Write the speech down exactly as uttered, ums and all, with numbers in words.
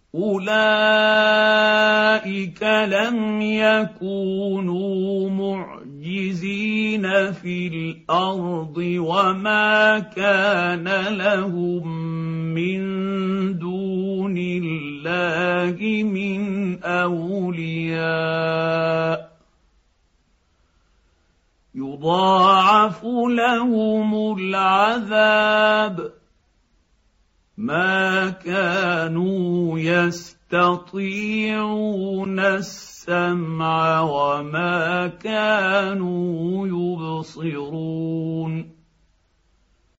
اولئك لم يكونوا معجزين في الارض وما كان لهم من دون الله من اولياء يضاعف لهم العذاب ما كانوا يستطيعون السمع وما كانوا يبصرون